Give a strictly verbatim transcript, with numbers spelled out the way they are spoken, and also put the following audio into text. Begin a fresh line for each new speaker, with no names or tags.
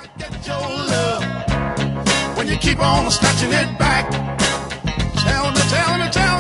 Get your love when you keep on scratching it back. Tell me, tell me, tell me.